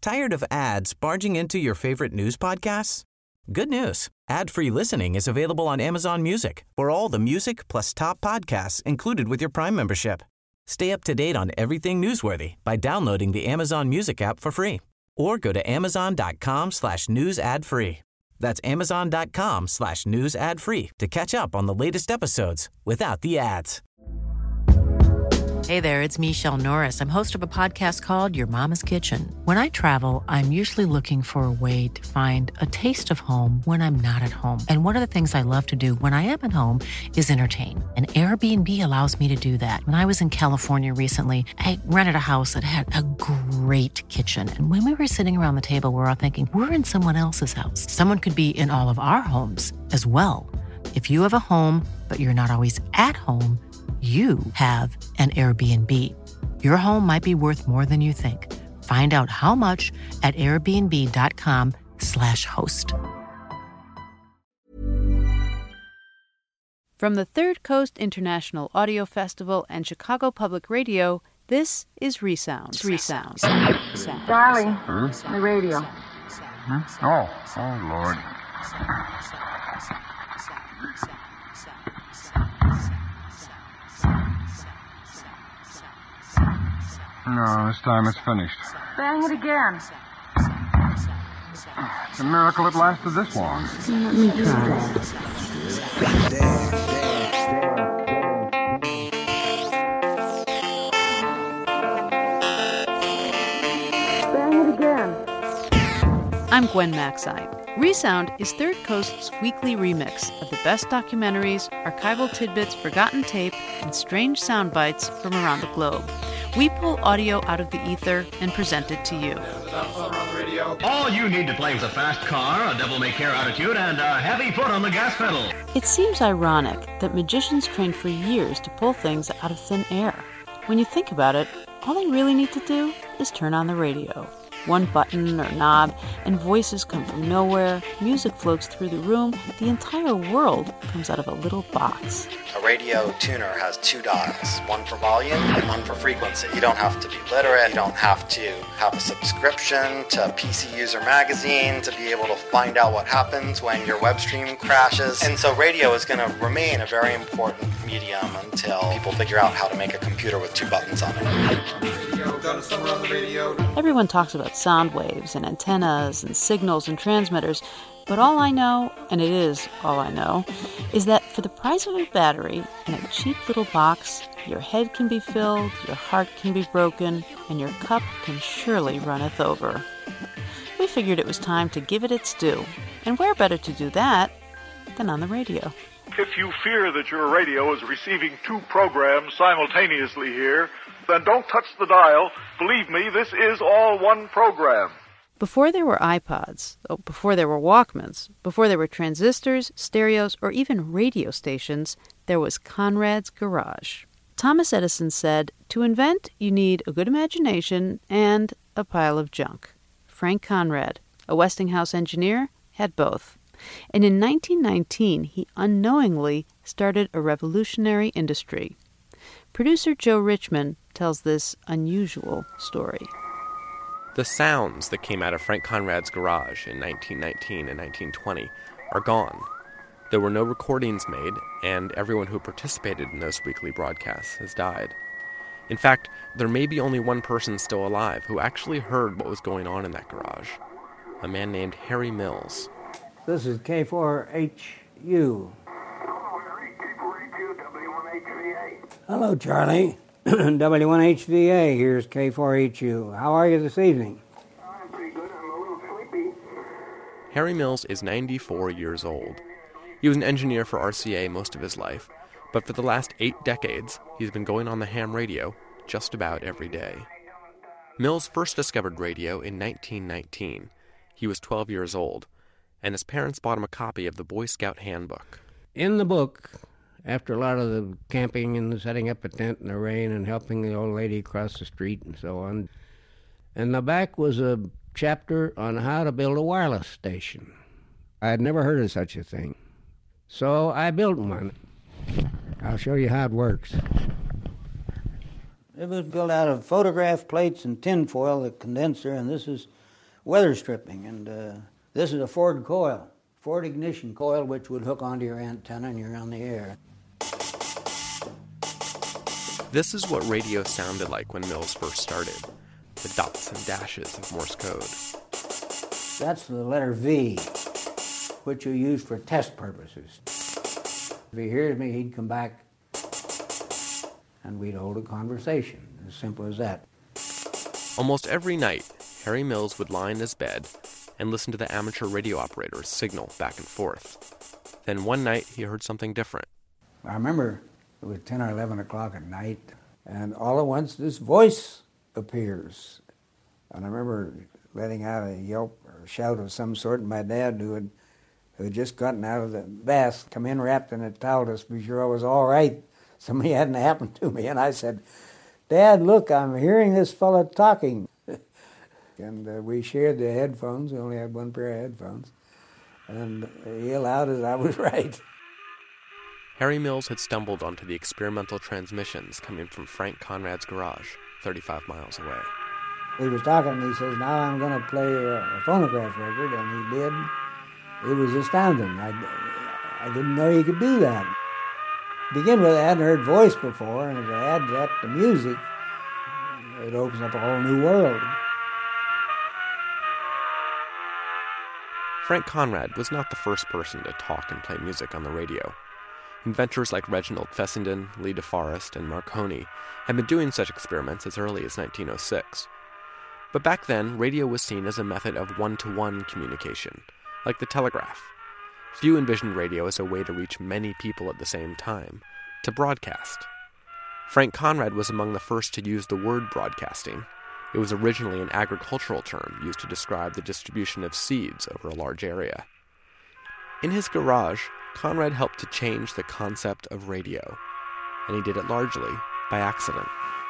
Tired of ads barging into your favorite news podcasts? Good news. Ad-free listening is available on Amazon Music for all the music plus top podcasts included with your Prime membership. Stay up to date on everything newsworthy by downloading the Amazon Music app for free or go to amazon.com/news ad free. That's amazon.com/news ad free to catch up on the latest episodes without the ads. Hey there, it's Michelle Norris. I'm host of a podcast called Your Mama's Kitchen. When I travel, I'm usually looking for a way to find a taste of home when I'm not at home. And one of the things I love to do when I am at home is entertain. And Airbnb allows me to do that. When I was in California recently, I rented a house that had a great kitchen. And when we were sitting around the table, we were all thinking, we're in someone else's house. Someone could be in all of our homes as well. If you have a home, but you're not always at home, you have an Airbnb. Your home might be worth more than you think. Find out how much at airbnb.com/host. From the Third Coast International Audio Festival and Chicago Public Radio, this is Resound. Resound. Darling, the radio. Oh, Lord. No, this time it's finished. Bang it again. It's a miracle it lasted this long. Let me try. Bang it again. I'm Gwen Macsai. Resound is Third Coast's weekly remix of the best documentaries, archival tidbits, forgotten tape, and strange sound bites from around the globe. We pull audio out of the ether and present it to you. All you need to play is a fast car, a devil-may-care attitude, and a heavy foot on the gas pedal. It seems ironic that magicians train for years to pull things out of thin air. When you think about it, all they really need to do is turn on the radio. One button or knob, and voices come from nowhere, music floats through the room, the entire world comes out of a little box. A radio tuner has two dials, one for volume and one for frequency. You don't have to be literate, you don't have to have a subscription to PC User Magazine to be able to find out what happens when your web stream crashes. And so radio is going to remain a very important medium until people figure out how to make a computer with two buttons on it. Everyone talks about sound waves and antennas and signals and transmitters, but all I know, and it is all I know, is that for the price of a battery in a cheap little box, your head can be filled, your heart can be broken, and your cup can surely runneth over. We figured it was time to give it its due, and where better to do that than on the radio. If you fear that your radio is receiving two programs simultaneously here, then don't touch the dial. Believe me, this is all one program. Before there were iPods, before there were Walkmans, before there were transistors, stereos, or even radio stations, there was Conrad's Garage. Thomas Edison said, to invent, you need a good imagination and a pile of junk. Frank Conrad, a Westinghouse engineer, had both. And in 1919, he unknowingly started a revolutionary industry. Producer Joe Richman tells this unusual story. The sounds that came out of Frank Conrad's garage in 1919 and 1920 are gone. There were no recordings made, and everyone who participated in those weekly broadcasts has died. In fact, there may be only one person still alive who actually heard what was going on in that garage. A man named Harry Mills. This is K4HU. Hello, Charlie. W1HVA, here's K4HU. How are you this evening? I'm pretty good. I'm a little sleepy. Harry Mills is 94 years old. He was an engineer for RCA most of his life, but for the last 8 decades, he's been going on the ham radio just about every day. Mills first discovered radio in 1919. He was 12 years old, and his parents bought him a copy of the Boy Scout Handbook. In the book, after a lot of the camping and setting up a tent in the rain and helping the old lady cross the street and so on, in the back was a chapter on how to build a wireless station. I had never heard of such a thing. So I built one. I'll show you how it works. It was built out of photograph plates and tinfoil, the condenser, and this is weather stripping, and this is a Ford coil, Ford ignition coil, which would hook onto your antenna and you're on the air. This is what radio sounded like when Mills first started, the dots and dashes of Morse code. That's the letter V, which you use for test purposes. If he hears me, he'd come back and we'd hold a conversation, as simple as that. Almost every night, Harry Mills would lie in his bed and listen to the amateur radio operators signal back and forth. Then one night, he heard something different. I remember it was 10 or 11 o'clock at night, and all at once this voice appears. And I remember letting out a yelp or a shout of some sort, and my dad, who had just gotten out of the bath, come in wrapped in a towel to be sure I was all right. Something hadn't happened to me. And I said, "Dad, look, I'm hearing this fella talking." And we shared the headphones. We only had one pair of headphones. And he allowed us, I was right. Harry Mills had stumbled onto the experimental transmissions coming from Frank Conrad's garage, 35 miles away. He was talking to me. He says, "Now I'm going to play a phonograph record," and he did. It was astounding. I didn't know you could do that. To begin with, I hadn't heard voice before, and if I add that to music, it opens up a whole new world. Frank Conrad was not the first person to talk and play music on the radio. Inventors like Reginald Fessenden, Lee DeForest, and Marconi had been doing such experiments as early as 1906. But back then, radio was seen as a method of one-to-one communication, like the telegraph. Few envisioned radio as a way to reach many people at the same time, to broadcast. Frank Conrad was among the first to use the word broadcasting. It was originally an agricultural term used to describe the distribution of seeds over a large area. In his garage, Conrad helped to change the concept of radio, and he did it largely by accident.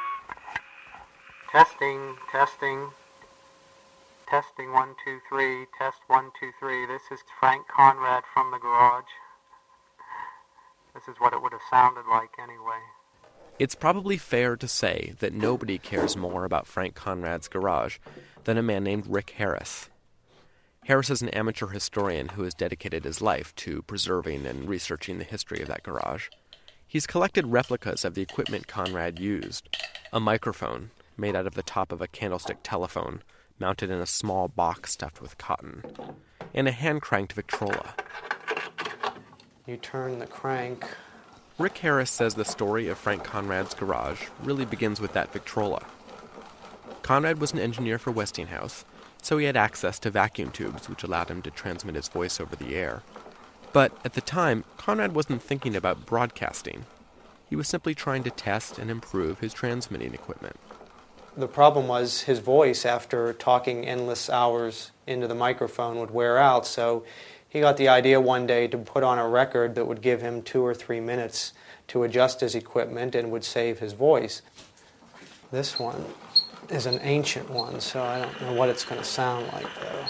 Testing, testing. Testing 1, 2, 3, test 1, 2, 3. This is Frank Conrad from the garage. This is what it would have sounded like anyway. It's probably fair to say that nobody cares more about Frank Conrad's garage than a man named Rick Harris. Harris is an amateur historian who has dedicated his life to preserving and researching the history of that garage. He's collected replicas of the equipment Conrad used, a microphone made out of the top of a candlestick telephone, mounted in a small box stuffed with cotton, and a hand-cranked Victrola. You turn the crank. Rick Harris says the story of Frank Conrad's garage really begins with that Victrola. Conrad was an engineer for Westinghouse, so he had access to vacuum tubes which allowed him to transmit his voice over the air. But at the time, Conrad wasn't thinking about broadcasting. He was simply trying to test and improve his transmitting equipment. The problem was his voice, after talking endless hours into the microphone, would wear out, so he got the idea one day to put on a record that would give him 2 or 3 minutes to adjust his equipment and would save his voice. This one is an ancient one, so I don't know what it's going to sound like, though.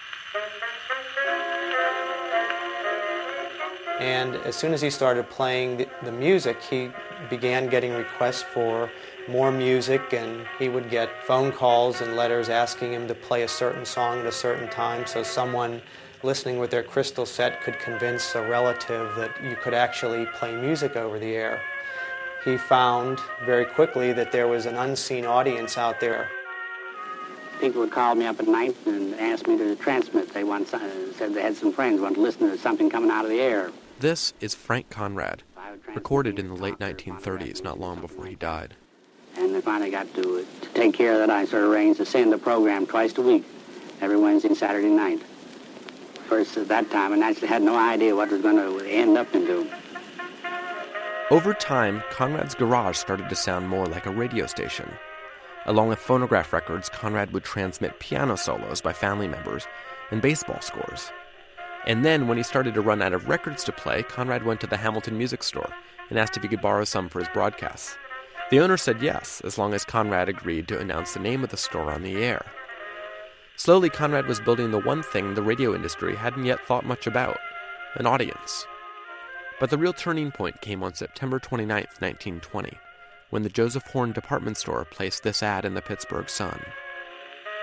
And as soon as he started playing the music, he began getting requests for more music, and he would get phone calls and letters asking him to play a certain song at a certain time, so someone listening with their crystal set could convince a relative that you could actually play music over the air. He found very quickly that there was an unseen audience out there. People would call me up at night and ask me to transmit. They said they had some friends wanted to listen to something coming out of the air. This is Frank Conrad, recorded in the late 1930s, not long before he died. And they finally got to take care of that. I sort of arranged to send the program twice a week, every Wednesday and Saturday night. First at that time, and I actually had no idea what it was going to end up into. Over time, Conrad's garage started to sound more like a radio station. Along with phonograph records, Conrad would transmit piano solos by family members and baseball scores. And then, when he started to run out of records to play, Conrad went to the Hamilton Music Store and asked if he could borrow some for his broadcasts. The owner said yes, as long as Conrad agreed to announce the name of the store on the air. Slowly, Conrad was building the one thing the radio industry hadn't yet thought much about, an audience. But the real turning point came on September 29, 1920, when the Joseph Horn department store placed this ad in the Pittsburgh Sun.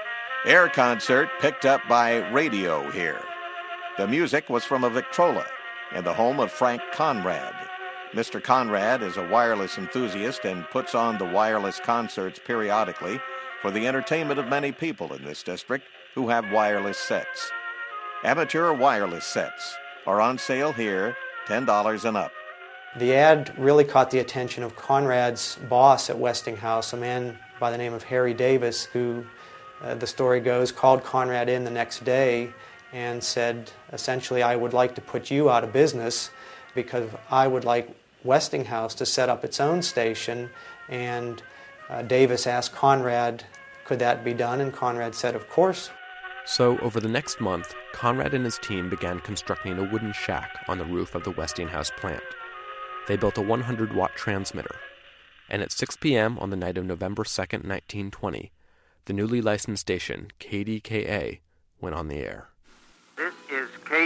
Air concert picked up by radio here. The music was from a Victrola in the home of Frank Conrad. Mr. Conrad is a wireless enthusiast and puts on the wireless concerts periodically for the entertainment of many people in this district who have wireless sets. Amateur wireless sets are on sale here, $10 and up. The ad really caught the attention of Conrad's boss at Westinghouse, a man by the name of Harry Davis, who, the story goes, called Conrad in the next day and said, essentially, I would like to put you out of business because I would like Westinghouse to set up its own station. And Davis asked Conrad, could that be done? And Conrad said, of course. So, over the next month, Conrad and his team began constructing a wooden shack on the roof of the Westinghouse plant. They built a 100-watt transmitter, and at 6 p.m. on the night of November 2nd, 1920, the newly licensed station, KDKA, went on the air. This is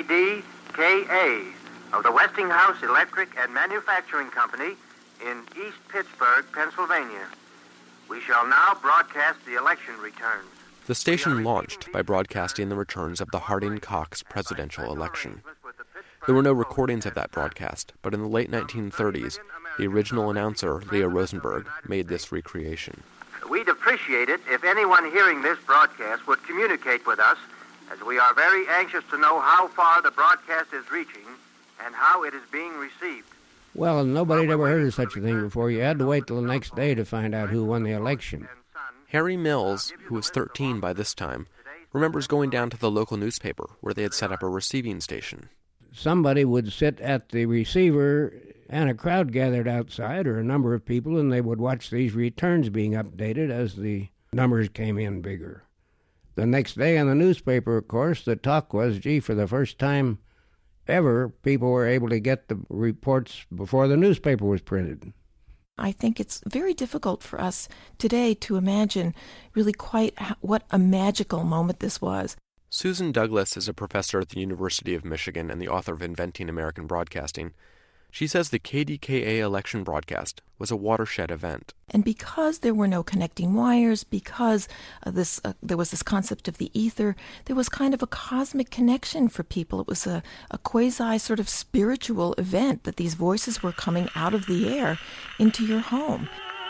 KDKA of the Westinghouse Electric and Manufacturing Company in East Pittsburgh, Pennsylvania. We shall now broadcast the election returns. The station launched by broadcasting the returns of the Harding-Cox presidential election. There were no recordings of that broadcast, but in the late 1930s, the original announcer, Leo Rosenberg, made this recreation. We'd appreciate it if anyone hearing this broadcast would communicate with us, as we are very anxious to know how far the broadcast is reaching and how it is being received. Well, nobody had ever heard of such a thing before. You had to wait till the next day to find out who won the election. Harry Mills, who was 13 by this time, remembers going down to the local newspaper where they had set up a receiving station. Somebody would sit at the receiver and a crowd gathered outside, or a number of people, and they would watch these returns being updated as the numbers came in bigger. The next day in the newspaper, of course, the talk was, gee, for the first time ever, people were able to get the reports before the newspaper was printed. I think it's very difficult for us today to imagine really quite what a magical moment this was. Susan Douglas is a professor at the University of Michigan and the author of Inventing American Broadcasting. She says the KDKA election broadcast was a watershed event. And because there were no connecting wires, because there was this concept of the ether, there was kind of a cosmic connection for people. It was a quasi sort of spiritual event that these voices were coming out of the air into your home.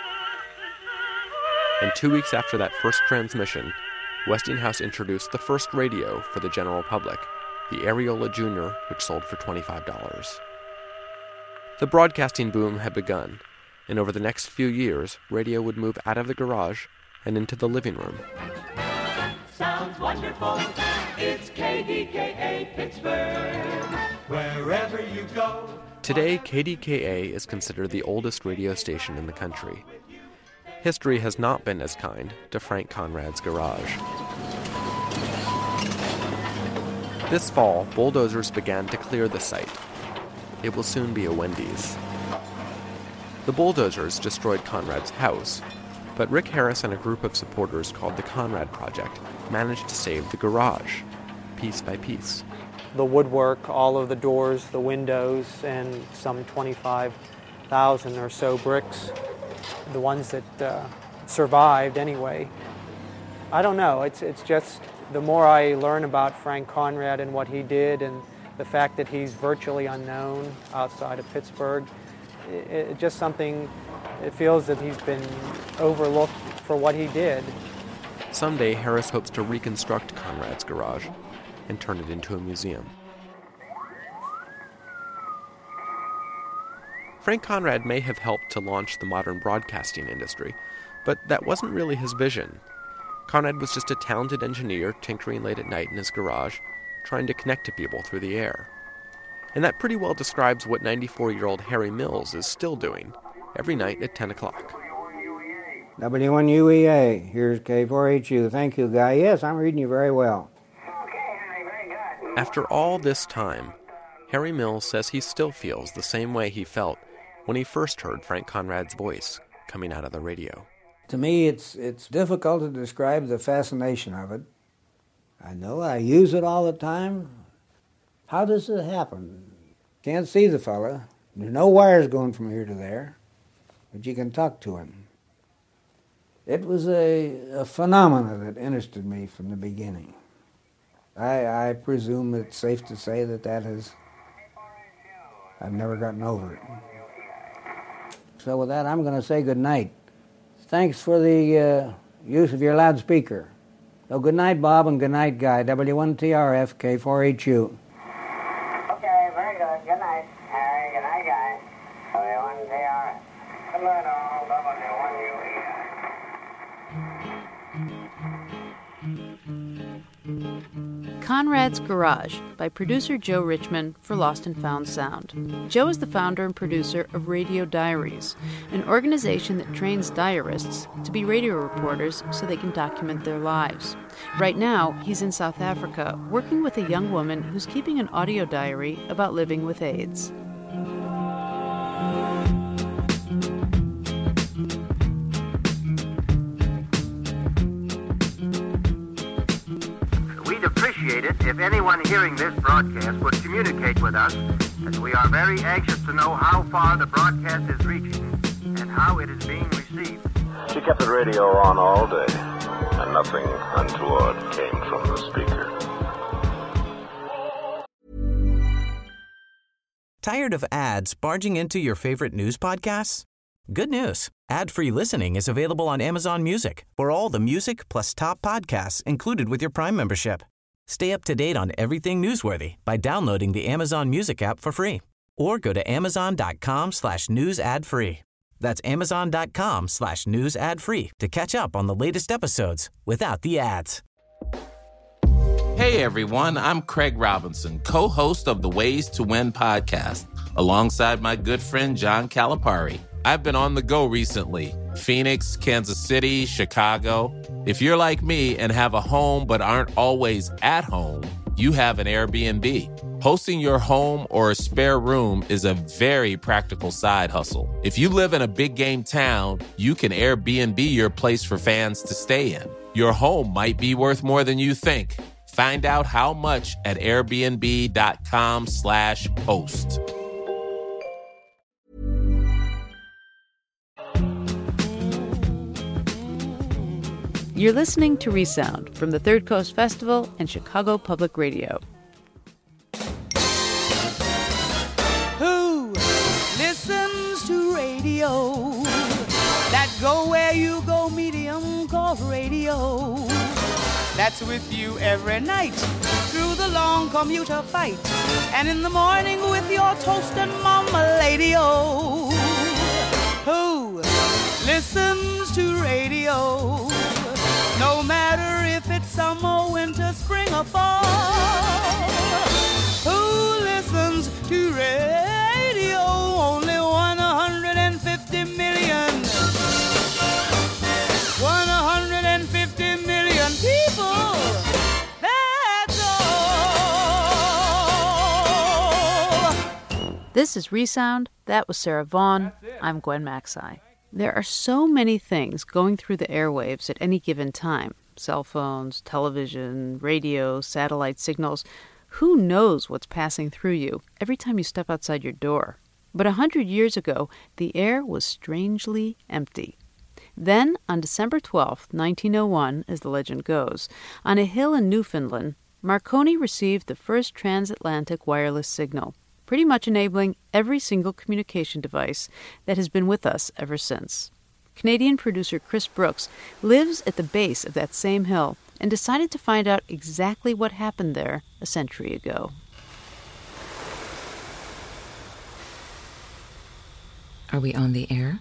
And 2 weeks after that first transmission, Westinghouse introduced the first radio for the general public, the Areola Junior, which sold for $25. The broadcasting boom had begun, and over the next few years, radio would move out of the garage and into the living room. Sounds wonderful. It's KDKA Pittsburgh. Wherever you go. Today, KDKA is considered the oldest radio station in the country. History has not been as kind to Frank Conrad's garage. This fall, bulldozers began to clear the site. It will soon be a Wendy's. The bulldozers destroyed Conrad's house, but Rick Harris and a group of supporters called the Conrad Project managed to save the garage, piece by piece. The woodwork, all of the doors, the windows, and some 25,000 or so bricks, the ones that survived anyway. I don't know, it's just the more I learn about Frank Conrad and what he did and the fact that he's virtually unknown outside of Pittsburgh, it's just something, it feels that he's been overlooked for what he did. Someday, Harris hopes to reconstruct Conrad's garage and turn it into a museum. Frank Conrad may have helped to launch the modern broadcasting industry, but that wasn't really his vision. Conrad was just a talented engineer tinkering late at night in his garage, trying to connect to people through the air. And that pretty well describes what 94-year-old Harry Mills is still doing, every night at 10 o'clock. W1UEA, here's K4HU. Thank you, Guy. Yes, I'm reading you very well. After all this time, Harry Mills says he still feels the same way he felt when he first heard Frank Conrad's voice coming out of the radio. To me, it's difficult to describe the fascination of it. I know I use it all the time. How does it happen? Can't see the fella. There's no wires going from here to there, but you can talk to him. It was a phenomena that interested me from the beginning. I presume it's safe to say I've never gotten over it. So with that, I'm going to say good night. Thanks for the use of your loudspeaker. So good night, Bob, and good night, Guy. W1TRF, K4HU. Okay, very good. Good night, Harry. Good night, Guy. W1TRF. Good night, all. W1UE. Conrad's Garage by producer Joe Richman for Lost and Found Sound. Joe is the founder and producer of Radio Diaries, an organization that trains diarists to be radio reporters so they can document their lives. Right now, he's in South Africa working with a young woman who's keeping an audio diary about living with AIDS. Appreciate it if anyone hearing this broadcast would communicate with us, as we are very anxious to know how far the broadcast is reaching and how it is being received. She kept the radio on all day, and nothing untoward came from the speaker. Tired of ads barging into your favorite news podcasts? Good news. Ad-free listening is available on Amazon Music for all the music plus top podcasts included with your Prime membership. Stay up to date on everything newsworthy by downloading the Amazon Music app for free or go to amazon.com/news ad free. That's amazon.com/news ad free to catch up on the latest episodes without the ads. Hey everyone, I'm Craig Robinson, co-host of the Ways to Win podcast, alongside my good friend John Calipari. I've been on the go recently. Phoenix, Kansas City, Chicago. If you're like me and have a home but aren't always at home, you have an Airbnb. Hosting your home or a spare room is a very practical side hustle. If you live in a big game town, you can Airbnb your place for fans to stay in. Your home might be worth more than you think. Find out how much at airbnb.com/host. You're listening to Resound from the Third Coast Festival and Chicago Public Radio. Who listens to radio? That go where you go medium called radio. That's with you every night through the long commuter fight, and in the morning with your toast and mama lady-o. Who listens to radio? No matter if it's summer, winter, spring, or fall. Who listens to radio? Only 150 million. 150 million people. That's all. This is Resound. That was Sarah Vaughan. I'm Gwen Macsai. There are so many things going through the airwaves at any given time. Cell phones, television, radio, satellite signals. Who knows what's passing through you every time you step outside your door? But 100 years ago, the air was strangely empty. Then, on December 12, 1901, as the legend goes, on a hill in Newfoundland, Marconi received the first transatlantic wireless signal, pretty much enabling every single communication device that has been with us ever since. Canadian producer Chris Brooks lives at the base of that same hill and decided to find out exactly what happened there a century ago. Are we on the air?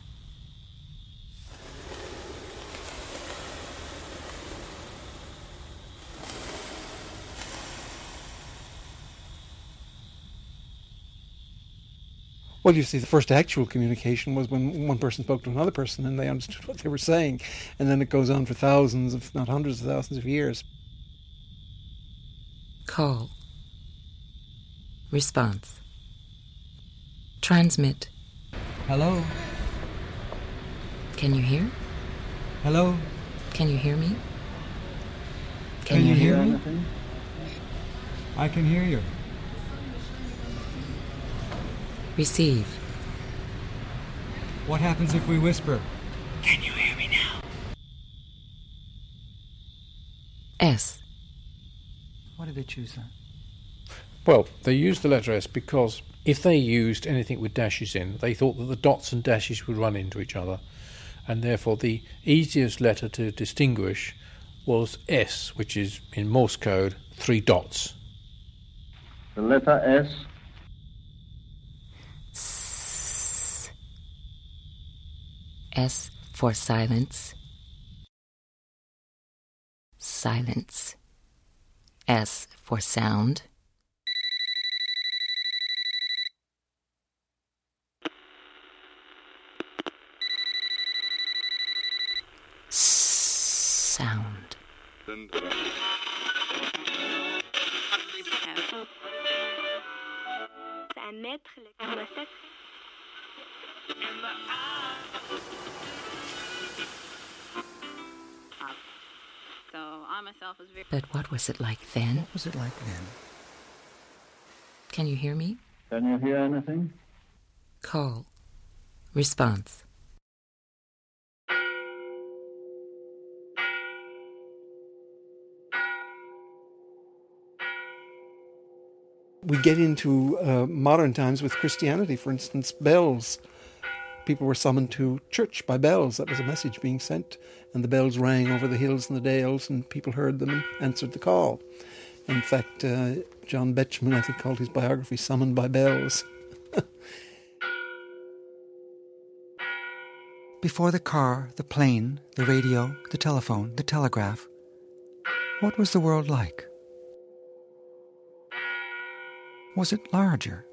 Well, you see, the first actual communication was when one person spoke to another person and they understood what they were saying. And then it goes on for thousands, if not hundreds of thousands of years. Call. Response. Transmit. Hello? Can you hear? Hello? Can you hear me? Can you hear me? I can hear you. Receive. What happens if we whisper? Can you hear me now? S. Why did they choose that? Well, they used the letter S because if they used anything with dashes in, they thought that the dots and dashes would run into each other, and therefore the easiest letter to distinguish was S, which is, in Morse code, 3 dots. The letter S. S for silence. Silence. S for sound. Sound. But what was it like then? What was it like then? Can you hear me? Can you hear anything? Call. Response. We get into modern times with Christianity, for instance, bells. People were summoned to church by bells. That was a message being sent, and the bells rang over the hills and the dales, and people heard them and answered the call. In fact, John Betjeman, I think, called his biography Summoned by Bells. Before the car, the plane, the radio, the telephone, the telegraph, what was the world like? Was it larger?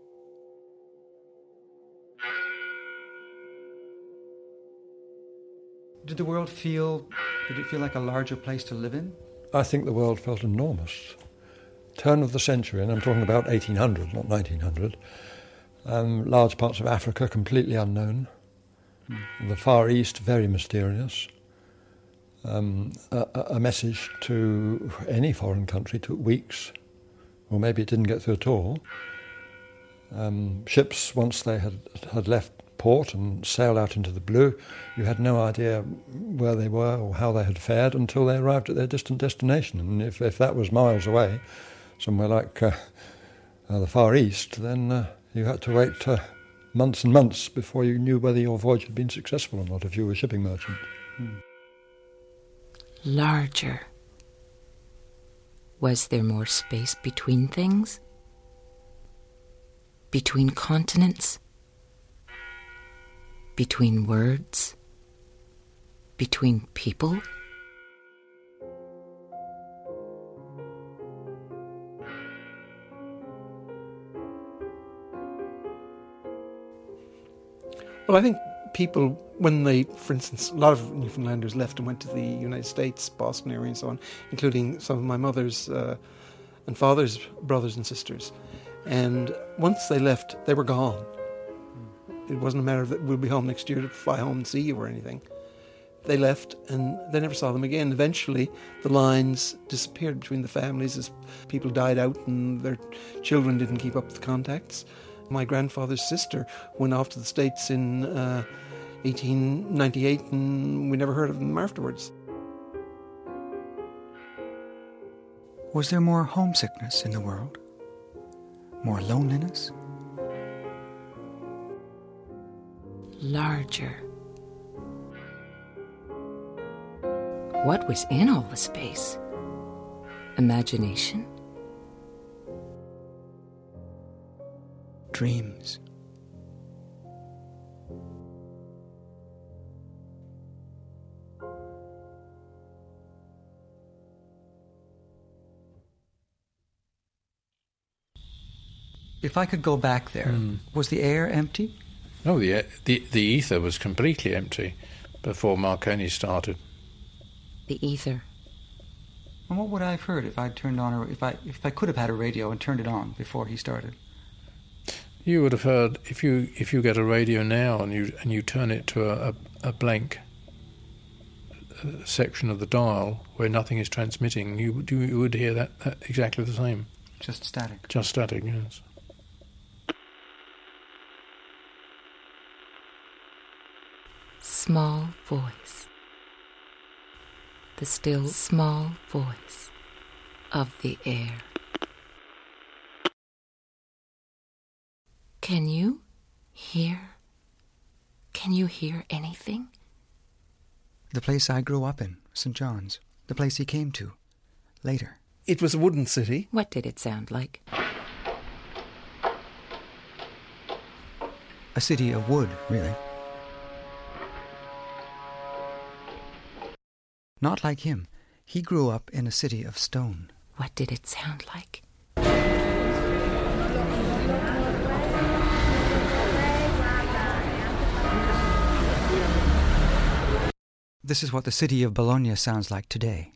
Did it feel like a larger place to live in? I think the world felt enormous. Turn of the century, and I'm talking about 1800, not 1900. Large parts of Africa completely unknown. The Far East very mysterious. A message to any foreign country took weeks, or maybe it didn't get through at all. Ships, once they had left port and sailed out into the blue, you had no idea where they were or how they had fared until they arrived at their distant destination. And if that was miles away, somewhere like the Far East, then you had to wait months and months before you knew whether your voyage had been successful or not if you were a shipping merchant. Larger. Was there more space between things? Between continents? Between words? Between people? Well, I think people, when they, for instance, a lot of Newfoundlanders left and went to the United States, Boston area and so on, including some of my mother's and father's brothers and sisters. And once they left, they were gone. It wasn't a matter of that we'll be home next year to fly home and see you or anything. They left and they never saw them again. Eventually, the lines disappeared between the families as people died out and their children didn't keep up the contacts. My grandfather's sister went off to the States in 1898 and we never heard of them afterwards. Was there more homesickness in the world? More loneliness? Larger. What was in all the space? Imagination? Dreams. If I could go back there, was the air empty? No, the ether was completely empty before Marconi started. The ether. And what would I have heard if I'd turned on, or if I could have had a radio and turned it on before he started? You would have heard, if you get a radio now and you turn it to a blank section of the dial where nothing is transmitting, you would hear that exactly the same. Just static. Just static, yes. Small voice. The still, small voice of the air. Can you hear? Can you hear anything? The place I grew up in, St. John's. The place he came to later. It was a wooden city. What did it sound like? A city of wood, really. Not like him. He grew up in a city of stone. What did it sound like? This is what the city of Bologna sounds like today.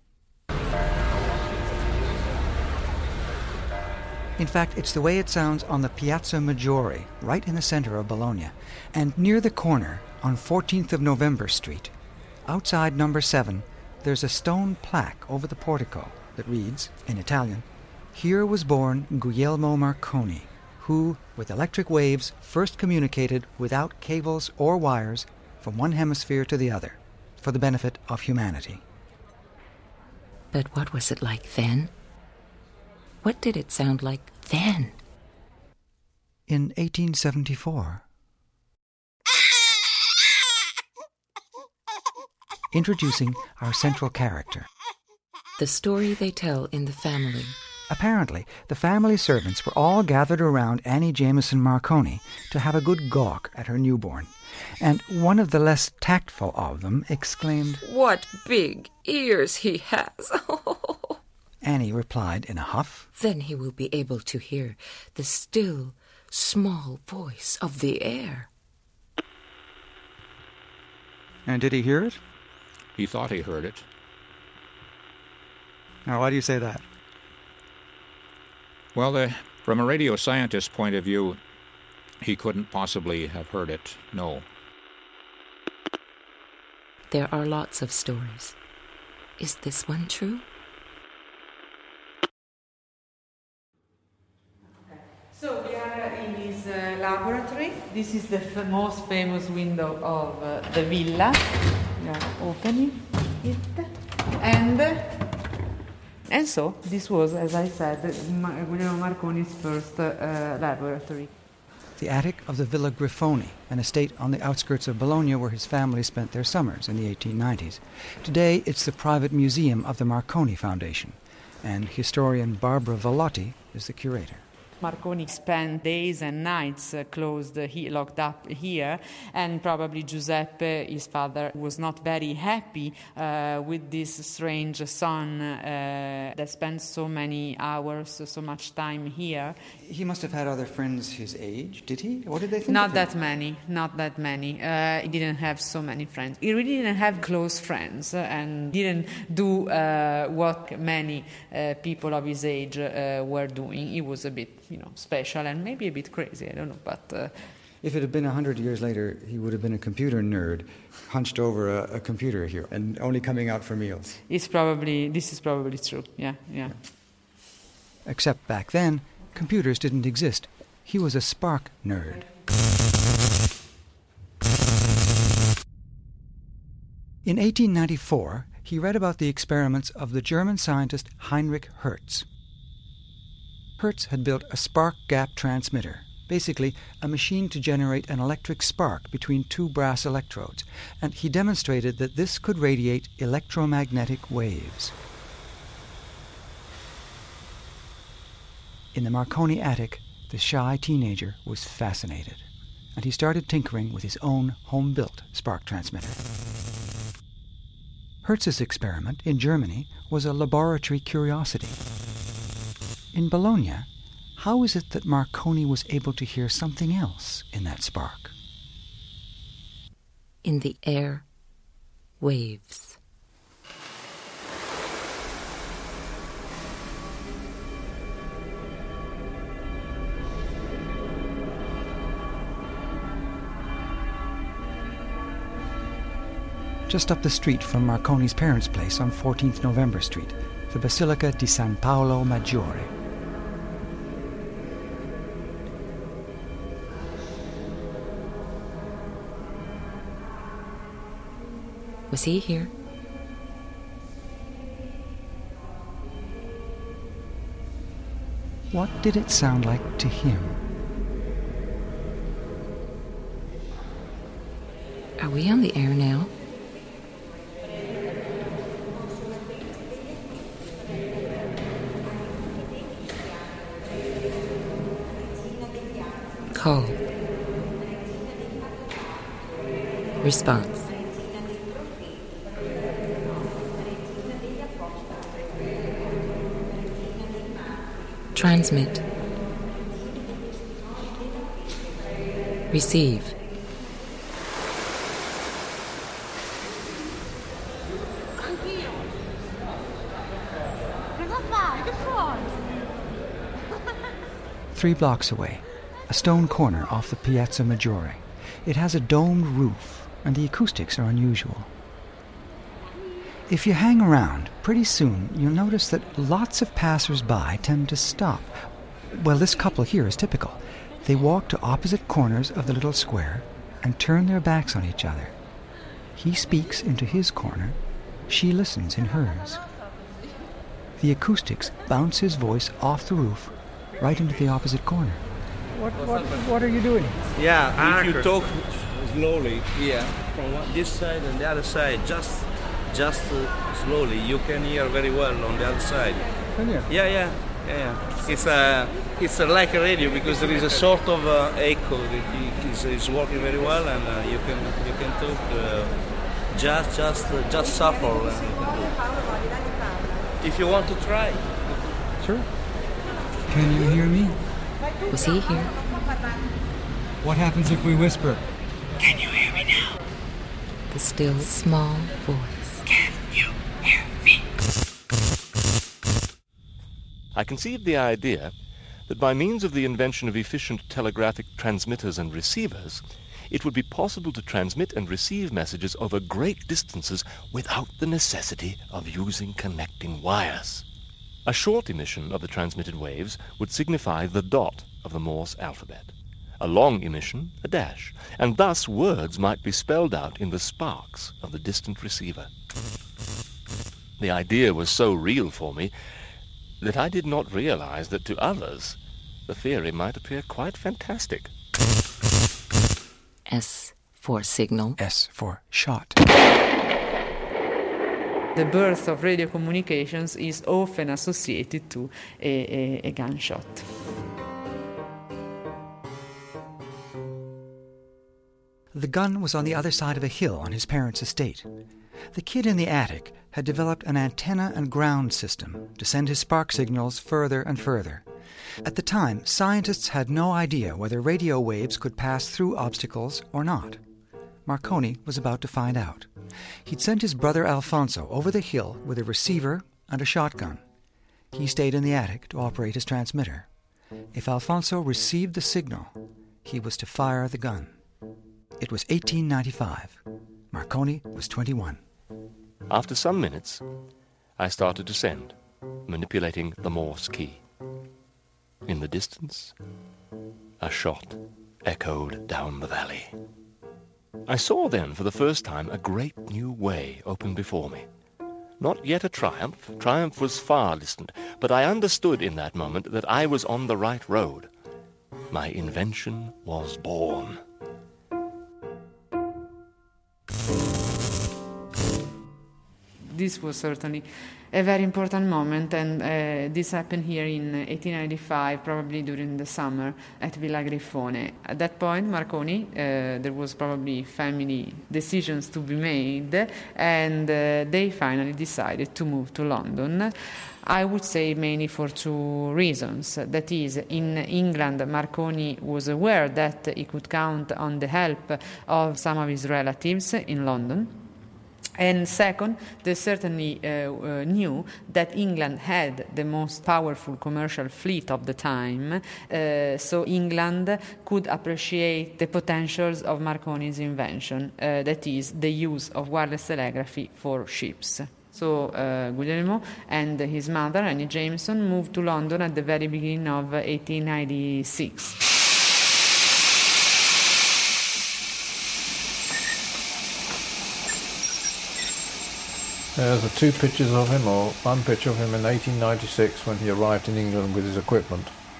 In fact, it's the way it sounds on the Piazza Maggiore, right in the center of Bologna, and near the corner on 14th of November Street. Outside number 7, there's a stone plaque over the portico that reads, in Italian, "Here was born Guglielmo Marconi, who, with electric waves, first communicated without cables or wires from one hemisphere to the other, for the benefit of humanity." But what was it like then? What did it sound like then? In 1874. Introducing our central character. The story they tell in the family. Apparently, the family servants were all gathered around Annie Jameson Marconi to have a good gawk at her newborn, and one of the less tactful of them exclaimed, "What big ears he has!" Annie replied in a huff, "Then he will be able to hear the still, small voice of the air." And did he hear it? He thought he heard it. Now, why do you say that? Well, from a radio scientist's point of view, he couldn't possibly have heard it, no. There are lots of stories. Is this one true? So we are in his laboratory. This is the most famous window of the villa. We are opening it. And so this was, as I said, Guglielmo Marconi's first laboratory. The attic of the Villa Grifoni, an estate on the outskirts of Bologna where his family spent their summers in the 1890s. Today it's the private museum of the Marconi Foundation, and historian Barbara Valotti is the curator. Marconi spent days and nights locked up here, and probably Giuseppe, his father, was not very happy with this strange son that spent so many hours, so much time here. He must have had other friends his age, did he? What did they think Not of that him? many, not that many. He didn't have so many friends. He really didn't have close friends and didn't do what many people of his age were doing. He was a bit, special and maybe a bit crazy, I don't know, but... If it had been 100 years later, he would have been a computer nerd, hunched over a computer here and only coming out for meals. This is probably true, yeah. Except back then, computers didn't exist. He was a spark nerd. In 1894, he read about the experiments of the German scientist Heinrich Hertz. Hertz had built a spark gap transmitter, basically a machine to generate an electric spark between two brass electrodes, and he demonstrated that this could radiate electromagnetic waves. In the Marconi attic, the shy teenager was fascinated, and he started tinkering with his own home-built spark transmitter. Hertz's experiment in Germany was a laboratory curiosity. In Bologna, how is it that Marconi was able to hear something else in that spark? In the air, waves. Just up the street from Marconi's parents' place on 14th November Street, the Basilica di San Paolo Maggiore. Was he here? What did it sound like to him? Are we on the air now? Call. Response. Transmit. Receive. Cosa fai? Che fuori? 3 blocks away, a stone corner off the Piazza Maggiore. It has a domed roof, and the acoustics are unusual. If you hang around, pretty soon you'll notice that lots of passers-by tend to stop. Well, this couple here is typical. They walk to opposite corners of the little square and turn their backs on each other. He speaks into his corner, she listens in hers. The acoustics bounce his voice off the roof right into the opposite corner. What are you doing? Yeah, if you talk slowly here, from this side and the other side, just slowly, you can hear very well on the other side. Can you? Yeah. It's like a radio because there is a sort of echo that is working very well, and you can talk just shuffle. If you want to try. Sure. Can you hear me? Was he here? What happens if we whisper? Can you hear me now? The still, small voice. Can you hear me? I conceived the idea that by means of the invention of efficient telegraphic transmitters and receivers, it would be possible to transmit and receive messages over great distances without the necessity of using connecting wires. A short emission of the transmitted waves would signify the dot of the Morse alphabet, a long emission a dash, and thus words might be spelled out in the sparks of the distant receiver. The idea was so real for me that I did not realize that to others the theory might appear quite fantastic. S for signal. S for shot. The birth of radio communications is often associated to a gunshot. The gun was on the other side of a hill on his parents' estate. The kid in the attic had developed an antenna and ground system to send his spark signals further and further. At the time, scientists had no idea whether radio waves could pass through obstacles or not. Marconi was about to find out. He'd sent his brother Alfonso over the hill with a receiver and a shotgun. He stayed in the attic to operate his transmitter. If Alfonso received the signal, he was to fire the gun. It was 1895. Marconi was 21. After some minutes, I started to send, manipulating the Morse key. In the distance, a shot echoed down the valley. I saw then for the first time a great new way open before me. Not yet a triumph. Triumph was far distant, but I understood in that moment that I was on the right road. My invention was born. This was certainly a very important moment, and this happened here in 1895, probably during the summer at Villa Grifone. At that point, Marconi, there was probably family decisions to be made, and they finally decided to move to London. I would say mainly for 2 reasons. That is, in England, Marconi was aware that he could count on the help of some of his relatives in London. And second, they certainly knew that England had the most powerful commercial fleet of the time, so England could appreciate the potentials of Marconi's invention, that is, the use of wireless telegraphy for ships. So Guglielmo and his mother, Annie Jameson, moved to London at the very beginning of 1896. There's 2 pictures of him, or one picture of him in 1896 when he arrived in England with his equipment.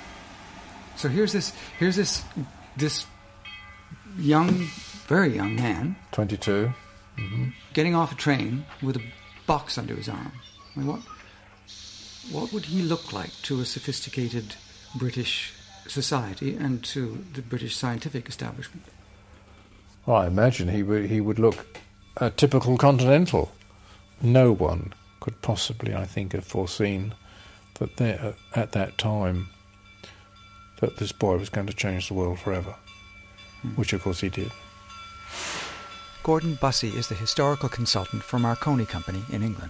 So here's this young, very young man, 22, getting off a train with a box under his arm. I mean, what would he look like to a sophisticated British society and to the British scientific establishment? Well, I imagine he would look a typical continental. No one could possibly, I think, have foreseen that there, at that time, that this boy was going to change the world forever, which of course he did. Gordon Bussey is the historical consultant for Marconi Company in England.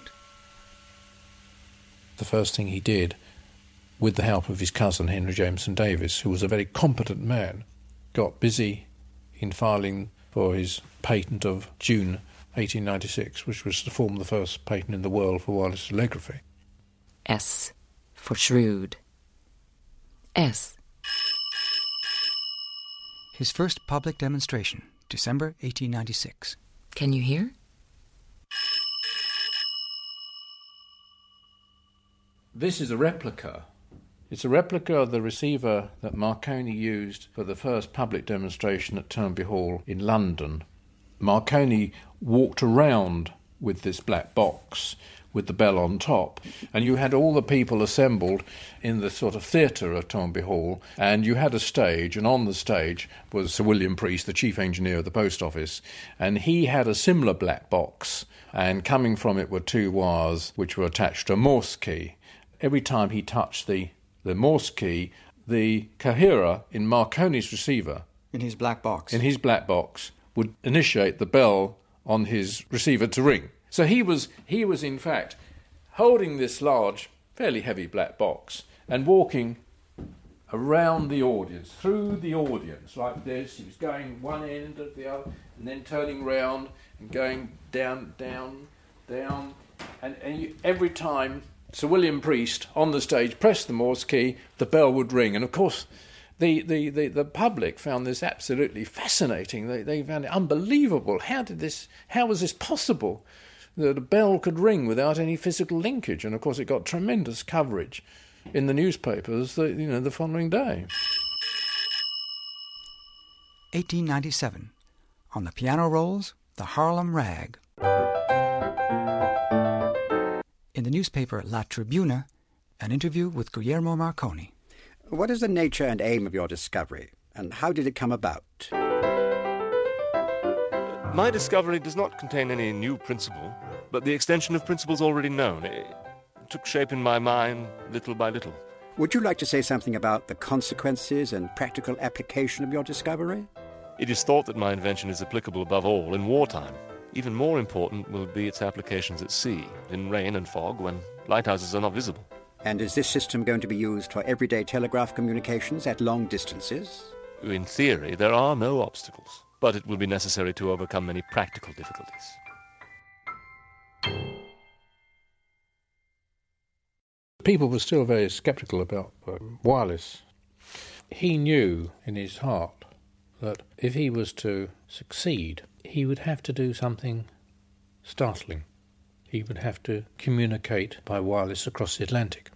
The first thing he did, with the help of his cousin Henry Jameson Davis, who was a very competent man, got busy in filing for his patent of June 1896, which was to form the first patent in the world for wireless telegraphy. S for shrewd. S. His first public demonstration, December 1896. Can you hear? This is a replica. It's a replica of the receiver that Marconi used for the first public demonstration at Turnby Hall in London. Marconi walked around with this black box with the bell on top, and you had all the people assembled in the sort of theatre of Turnby Hall, and you had a stage, and on the stage was Sir William Preece, the chief engineer of the post office, and he had a similar black box, and coming from it were two wires which were attached to a Morse key. Every time he touched the Morse key, the coherer in Marconi's receiver, in his black box, would initiate the bell on his receiver to ring. So he was in fact holding this large, fairly heavy black box and walking around the audience, through the audience like this. He was going one end at the other and then turning round and going down, and every time Sir William Preece on the stage pressed the Morse key, the bell would ring. And of course the public found this absolutely fascinating. They found it unbelievable. How was this possible? That a bell could ring without any physical linkage, and of course it got tremendous coverage in the newspapers the following day. 1897. On the piano rolls, the Harlem Rag. In the newspaper La Tribuna, an interview with Guglielmo Marconi. What is the nature and aim of your discovery, and how did it come about? My discovery does not contain any new principle, but the extension of principles already known. It took shape in my mind little by little. Would you like to say something about the consequences and practical application of your discovery? It is thought that my invention is applicable above all in wartime. Even more important will be its applications at sea, in rain and fog, when lighthouses are not visible. And is this system going to be used for everyday telegraph communications at long distances? In theory, there are no obstacles, but it will be necessary to overcome many practical difficulties. People were still very sceptical about wireless. He knew in his heart that if he was to succeed, he would have to do something startling. He would have to communicate by wireless across the Atlantic.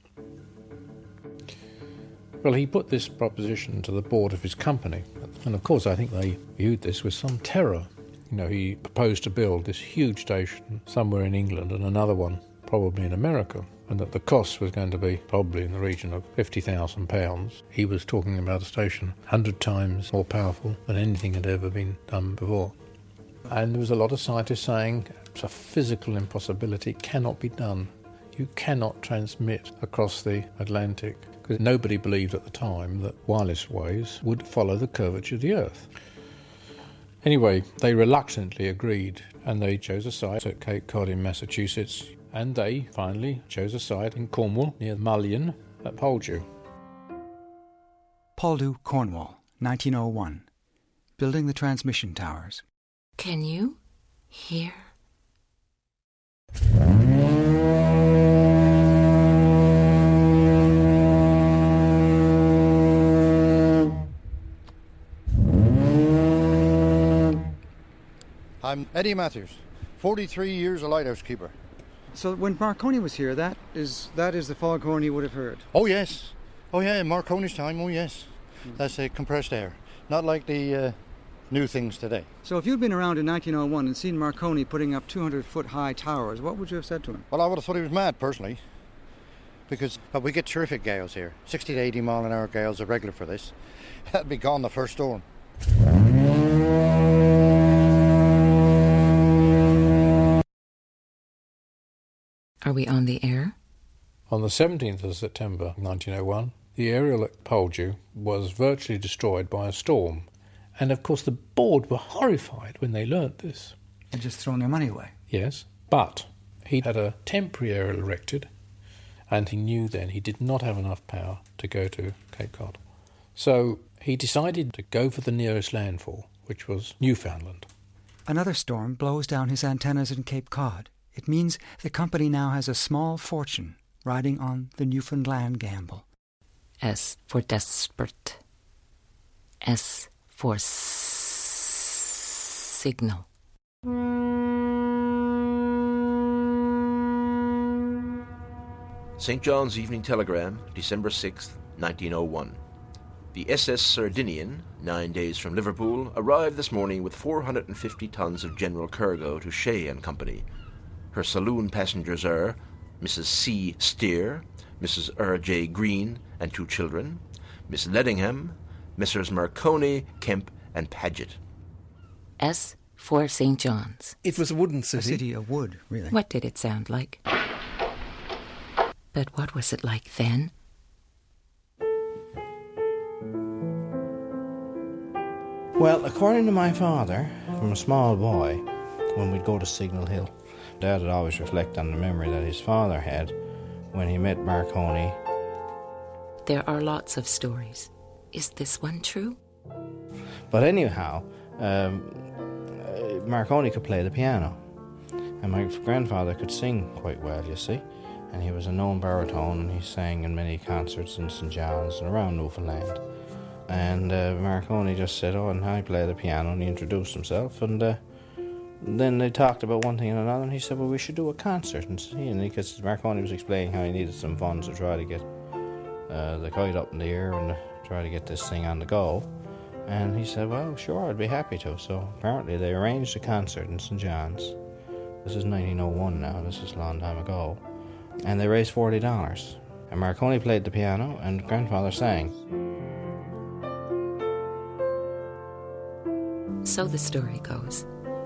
Well, he put this proposition to the board of his company, and of course I think they viewed this with some terror. He proposed to build this huge station somewhere in England and another one probably in America, and that the cost was going to be probably in the region of £50,000. He was talking about a station 100 times more powerful than anything had ever been done before. And there was a lot of scientists saying it's a physical impossibility, it cannot be done. You cannot transmit across the Atlantic, because nobody believed at the time that wireless waves would follow the curvature of the Earth. Anyway, they reluctantly agreed, and they chose a site at Cape Cod in Massachusetts, and they finally chose a site in Cornwall near Mullion at Poldhu. Poldhu, Cornwall, 1901. Building the transmission towers. Can you hear? I'm Eddie Matthews, 43 years a lighthouse keeper. So when Marconi was here, that is the foghorn he would have heard? Oh, yes. Oh, yeah, in Marconi's time, oh, yes. That's compressed air. Not like the new things today. So if you'd been around in 1901 and seen Marconi putting up 200-foot high towers, what would you have said to him? Well, I would have thought he was mad, personally, because we get terrific gales here. 60 to 80 mile an hour gales are regular for this. That'd be gone the first storm. Are we on the air? On the 17th of September 1901, the aerial at Poldhu was virtually destroyed by a storm. And of course the board were horrified when they learnt this. And just thrown their money away. Yes, but he had a temporary aerial erected, and he knew then he did not have enough power to go to Cape Cod. So he decided to go for the nearest landfall, which was Newfoundland. Another storm blows down his antennas in Cape Cod. It means the company now has a small fortune riding on the Newfoundland gamble. S for desperate. S for signal. St. John's Evening Telegram, December 6th, 1901. The SS Sardinian, 9 days from Liverpool, arrived this morning with 450 tons of general cargo to Shea and Company. Her saloon passengers are Mrs. C. Steer, Mrs. R.J. Green and 2 children, Miss Leddingham, Messrs. Marconi, Kemp, and Paget. S for St. John's. It was a wooden city. A city of wood, really. What did it sound like? But what was it like then? Well, according to my father, from a small boy, when we'd go to Signal Hill, Dad would always reflect on the memory that his father had when he met Marconi. There are lots of stories. Is this one true? But anyhow, Marconi could play the piano, and my grandfather could sing quite well, you see, and he was a known baritone, and he sang in many concerts in St. John's and around Newfoundland. And Marconi just said, oh, and I play the piano, and he introduced himself, and then they talked about one thing and another, and he said, well, we should do a concert. And because Marconi was explaining how he needed some funds to try to get the kite up in the air and try to get this thing on the go. And he said, well, sure, I'd be happy to. So apparently they arranged a concert in St. John's. This is 1901 now, this is a long time ago. And they raised $40. And Marconi played the piano, and grandfather sang. So the story goes.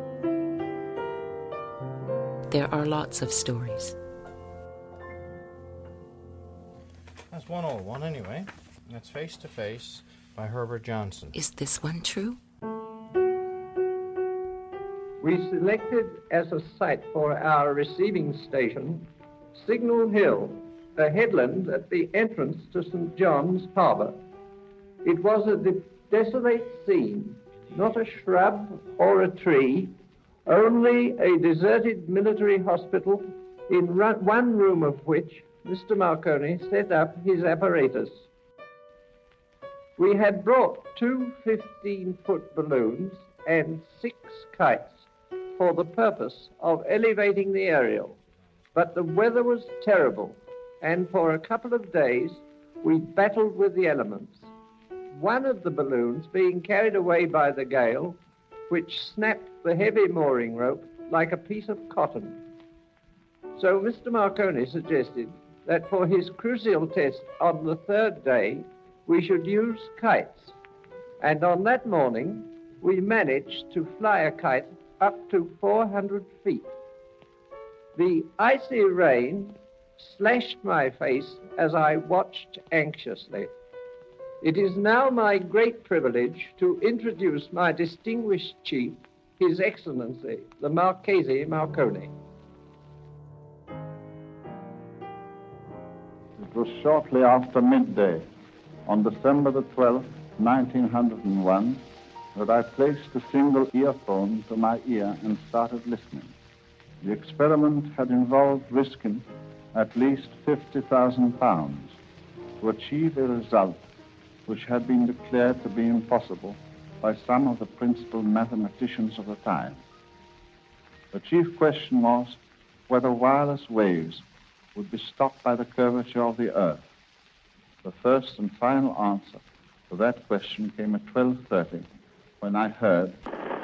There are lots of stories. That's 101 anyway. That's Face to Face by Herbert Johnson. Is this one true? We selected as a site for our receiving station Signal Hill, a headland at the entrance to St. John's Harbour. It was a desolate scene, not a shrub or a tree, only a deserted military hospital, in one room of which Mr. Marconi set up his apparatus. We had brought 2 15-foot balloons and 6 kites for the purpose of elevating the aerial, but the weather was terrible, and for a couple of days we battled with the elements. One of the balloons being carried away by the gale, which snapped the heavy mooring rope like a piece of cotton. So Mr. Marconi suggested that for his crucial test on the 3rd day, we should use kites. And on that morning, we managed to fly a kite up to 400 feet. The icy rain slashed my face as I watched anxiously. It is now my great privilege to introduce my distinguished chief, His Excellency, the Marchese Marconi. It was shortly after midday, on December the 12th, 1901, that I placed a single earphone to my ear and started listening. The experiment had involved risking at least £50,000 to achieve a result which had been declared to be impossible by some of the principal mathematicians of the time. The chief question was whether wireless waves would be stopped by the curvature of the Earth. The first and final answer to that question came at 12:30, when I heard...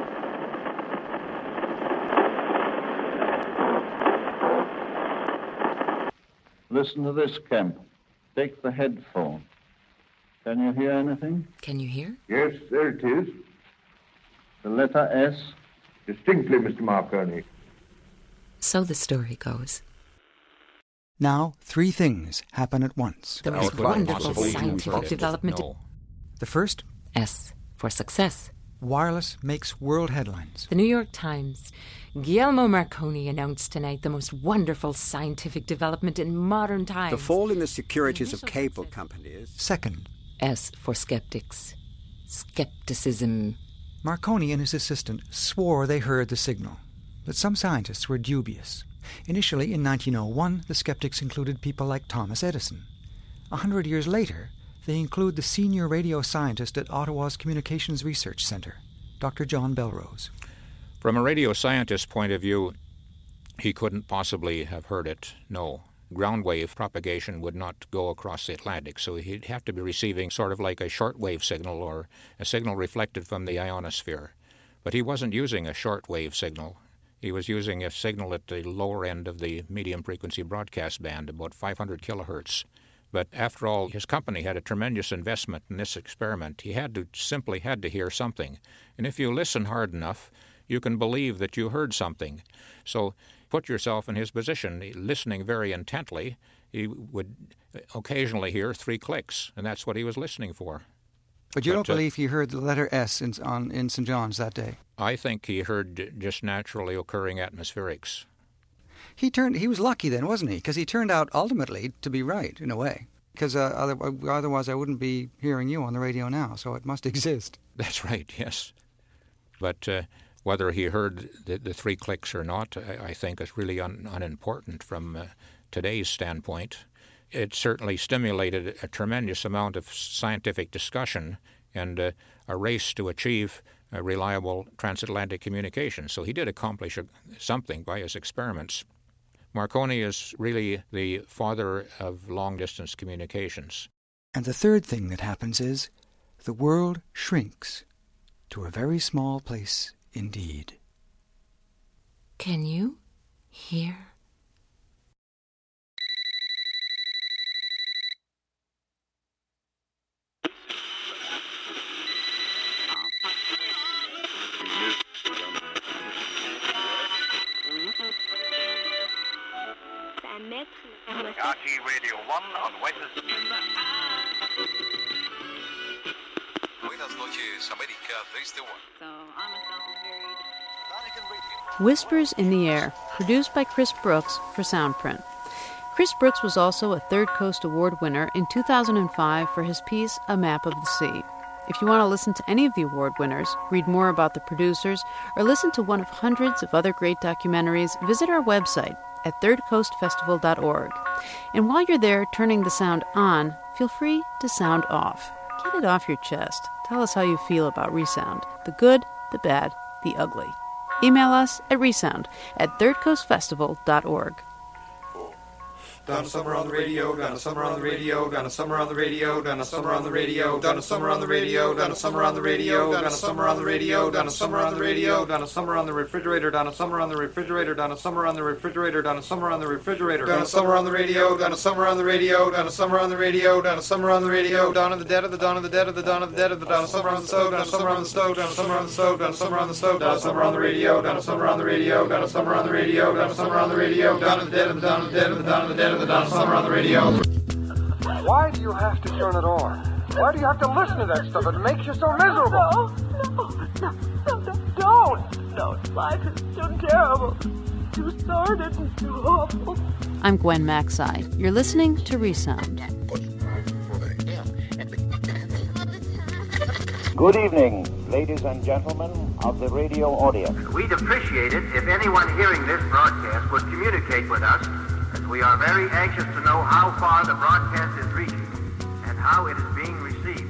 Listen to this, Kemp. Take the headphone. Can you hear anything? Can you hear? Yes, there it is. The letter S? Distinctly, Mr. Marconi. So the story goes. Now, three things happen at once. The most wonderful scientific development. No. The first? S for success. Wireless makes world headlines. The New York Times. Guglielmo Marconi announced tonight the most wonderful scientific development in modern times. The fall in the securities of cable companies. Second. S for skeptics. Skepticism. Marconi and his assistant swore they heard the signal, but some scientists were dubious. Initially, in 1901, the skeptics included people like Thomas Edison. 100 years later, they include the senior radio scientist at Ottawa's Communications Research Centre, Dr. John Belrose. From a radio scientist's point of view, he couldn't possibly have heard it, no. Ground wave propagation would not go across the Atlantic, so he'd have to be receiving sort of like a shortwave signal or a signal reflected from the ionosphere. But he wasn't using a shortwave signal. He was using a signal at the lower end of the medium frequency broadcast band, about 500 kilohertz. But after all, his company had a tremendous investment in this experiment. He simply had to hear something. And if you listen hard enough, you can believe that you heard something. So put yourself in his position. Listening very intently, he would occasionally hear 3 clicks, and that's what he was listening for. But you don't believe he heard the letter S in St. John's that day? I think he heard just naturally occurring atmospherics. He was lucky then, wasn't he? Because he turned out ultimately to be right, in a way. Because otherwise I wouldn't be hearing you on the radio now, so it must exist. That's right, yes. But whether he heard the 3 clicks or not, I think is really unimportant from today's standpoint. It certainly stimulated a tremendous amount of scientific discussion and a race to achieve reliable transatlantic communication. So he did accomplish something by his experiments. Marconi is really the father of long-distance communications. And the third thing that happens is the world shrinks to a very small place indeed. Can you hear? RT Radio 1 on Wednesday. Buenas noches, America, desde 1. Whispers in the Air, produced by Chris Brooks for Soundprint. Chris Brooks was also a Third Coast Award winner in 2005 for his piece, A Map of the Sea. If you want to listen to any of the award winners, read more about the producers, or listen to one of hundreds of other great documentaries, visit our website at thirdcoastfestival.org. And while you're there turning the sound on, feel free to sound off. Get it off your chest. Tell us how you feel about Resound, the good, the bad, the ugly. Email us at resound@thirdcoastfestival.org. Donna Summer on the radio, Donna Summer on the radio, Donna Summer on the radio, Donna Summer on the radio, Donna Summer on the radio, Donna Summer on the radio, Donna Summer on the radio, Donna Summer on the radio, Donna Summer on the refrigerator, Donna Summer on the refrigerator, Donna Summer on the refrigerator, Donna Summer on the refrigerator, Donna Summer on the radio, Donna Summer on the radio, Donna Summer on the radio, Donna Summer on the radio, Dawn of the dead of the dawn of the dead of the dawn of the dead of the Donna Summer on the stove, Donna Summer on the stove, Donna Summer on the stove, Donna Summer on the stove, Donna Summer on the radio, Donna Summer on the radio, Donna Summer on the radio, Donna Summer on the radio, Dawn of the dead of the dawn of the dead of the dawn of the dead of the Donna Summer on the radio. Why do you have to turn it on? Why do you have to listen to that stuff? It makes you so miserable. Don't. Life is too terrible, too sordid, and too awful. I'm Gwen Macside. You're listening to Resound. Good evening, ladies and gentlemen of the radio audience. We'd appreciate it if anyone hearing this broadcast would communicate with us, as we are very anxious to know how far the broadcast is reaching and how it is being received.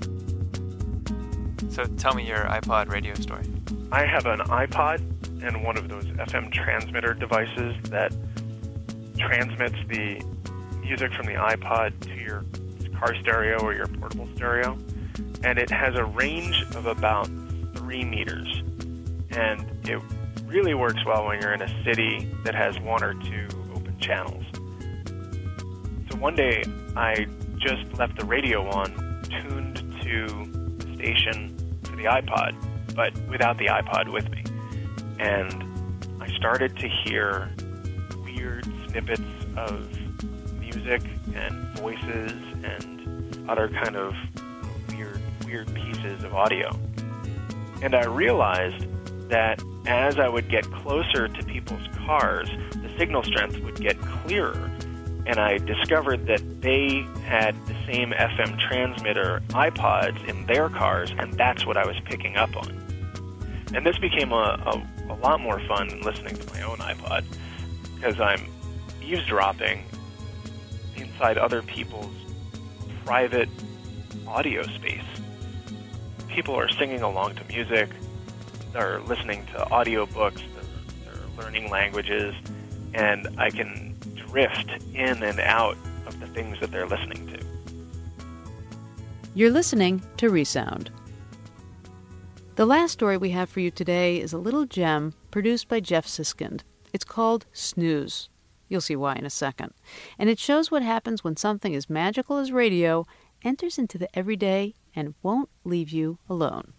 So tell me your iPod radio story. I have an iPod and one of those FM transmitter devices that transmits the music from the iPod to your car stereo or your portable stereo. and it has a range of about 3 meters. And it really works well when you're in a city that has 1 or 2 open channels. So one day, I just left the radio on, tuned to the station for the iPod, but without the iPod with me. And I started to hear weird snippets of music and voices and other kind of weird pieces of audio. And I realized that as I would get closer to people's cars, the signal strength would get clearer. And I discovered that they had the same FM transmitter iPods in their cars, and that's what I was picking up on. And this became a lot more fun than listening to my own iPod, because I'm eavesdropping inside other people's private audio space. People are singing along to music, they're listening to audiobooks, they're learning languages, and I can drift in and out of the things that they're listening to. You're listening to Resound. The last story we have for you today is a little gem produced by Jeff Siskind. It's called Snooze. You'll see why in a second. And it shows what happens when something as magical as radio enters into the everyday and won't leave you alone.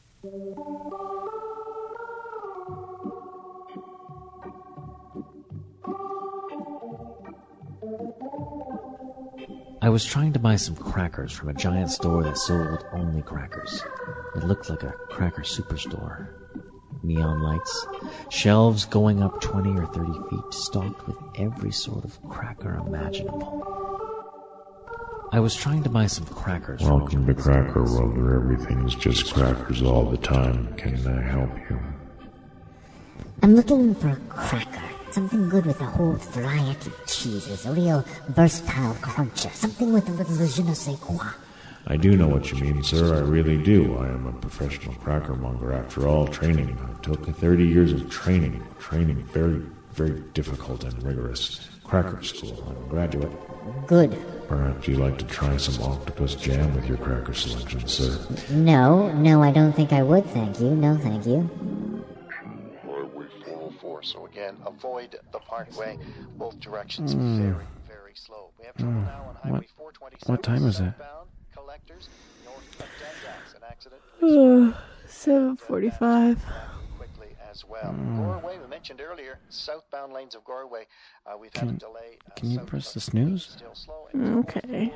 I was trying to buy some crackers from a giant store that sold only crackers. It looked like a cracker superstore. Neon lights, shelves going up 20 or 30 feet, stocked with every sort of cracker imaginable. I was trying to buy some crackers. Welcome to Cracker World, where everything's just crackers all the time. Can I help you? I'm looking for a cracker. Something good with a whole variety of cheeses. A real versatile cruncher. Something with a little je ne sais quoi. I do know what you mean, sir. I really do. I am a professional cracker monger. After all, training. I took 30 years of training. Training very, very difficult and rigorous. Cracker school. I'm a graduate. Good. Perhaps you'd like to try some octopus jam with your cracker selection, sir. No, I don't think I would, thank you. No, thank you. Highway 404, so again, avoid the parkway. Both directions very, very slow. We have trouble now on Highway 427. What time is it? Collectors, north of Dundas, an accident. 7:45. Quickly as well. Goreway, we mentioned earlier, southbound lanes of Goreway. We've had a delay. Can you press the snooze? Okay.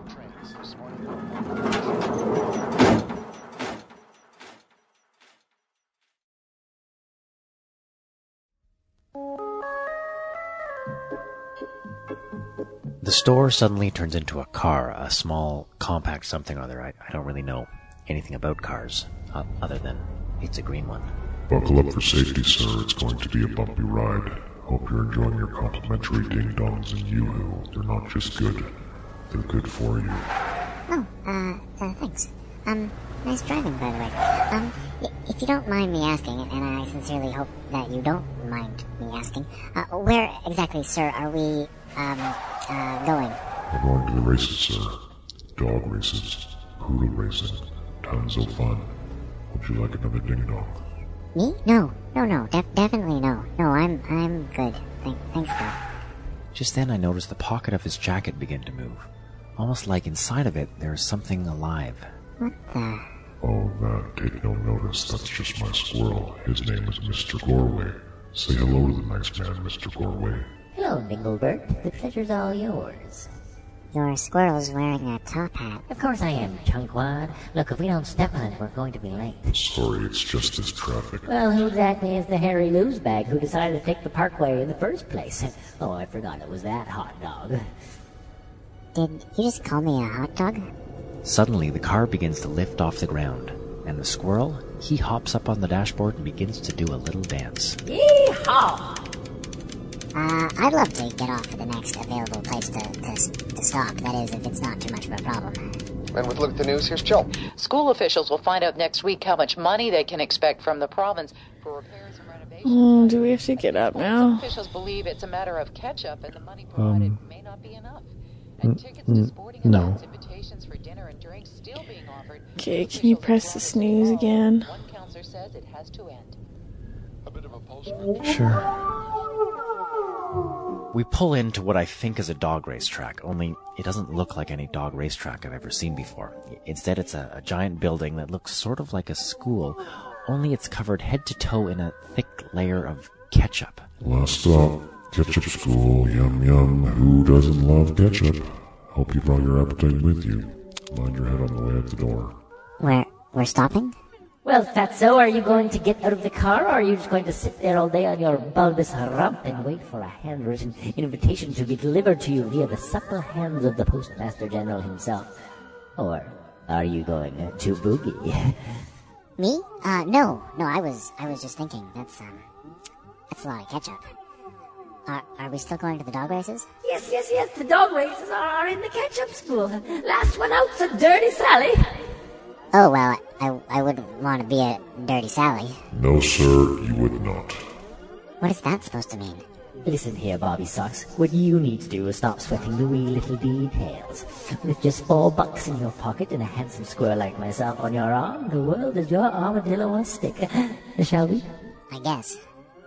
The store suddenly turns into a car, a small, compact something or other. I don't really know anything about cars, other than it's a green one. Buckle up for safety, sir. It's going to be a bumpy ride. Hope you're enjoying your complimentary ding-dongs and yoo-hoo. They're not just good, they're good for you. Oh, thanks. Nice driving, by the way. If you don't mind me asking, and I sincerely hope that you don't mind me asking, where exactly, sir, are we, going? We're going to the races, sir. Dog races, poodle racing, tons of fun. Would you like another ding-dong? Me? No, definitely no. No, I'm good. Thanks, though. Just then I noticed the pocket of his jacket begin to move. Almost like inside of it there is something alive. What the? Oh, that. Take no notice. That's just my squirrel. His name is Mr. Gorway. Say hello to the nice man, Mr. Gorway. Hello, Dinglebert. The pleasure's all yours. Your squirrel's wearing a top hat. Of course I am, Chunkwad. Look, if we don't step on it, we're going to be late. Sorry, it's just this traffic. Well, who exactly is the hairy loosebag who decided to take the parkway in the first place? Oh, I forgot it was that hot dog. Did you just call me a hot dog? Suddenly, the car begins to lift off the ground, and the squirrel, he hops up on the dashboard and begins to do a little dance. Yeehaw! I'd love to get off at the next available place to stop. That is, if it's not too much of a problem. And with a look at the news, here's Joe. School officials will find out next week how much money they can expect from the province for repairs and renovations. Do we have to get up now? Some officials believe it's a matter of catch-up and the money provided may not be enough. No. Okay, can you press the snooze again? Sure. We pull into what I think is a dog racetrack, only it doesn't look like any dog racetrack I've ever seen before. Instead, it's a giant building that looks sort of like a school, only it's covered head to toe in a thick layer of ketchup. Last stop, ketchup school, yum yum. Who doesn't love ketchup? Hope you brought your appetite with you. Mind your head on the way out the door. We're stopping? Well, Fatso, are you going to get out of the car, or are you just going to sit there all day on your bulbous rump and wait for a handwritten invitation to be delivered to you via the supple hands of the Postmaster General himself? Or are you going to boogie? Me? No, I was just thinking, that's a lot of ketchup. Are we still going to the dog races? Yes, the dog races are in the ketchup school. Last one out's a Dirty Sally. Oh, well, I wouldn't want to be a Dirty Sally. No, sir, you would not. What is that supposed to mean? Listen here, Bobby Socks. What you need to do is stop sweating the wee little details. With just $4 in your pocket and a handsome squirrel like myself on your arm, the world is your armadillo on a stick. Shall we? I guess.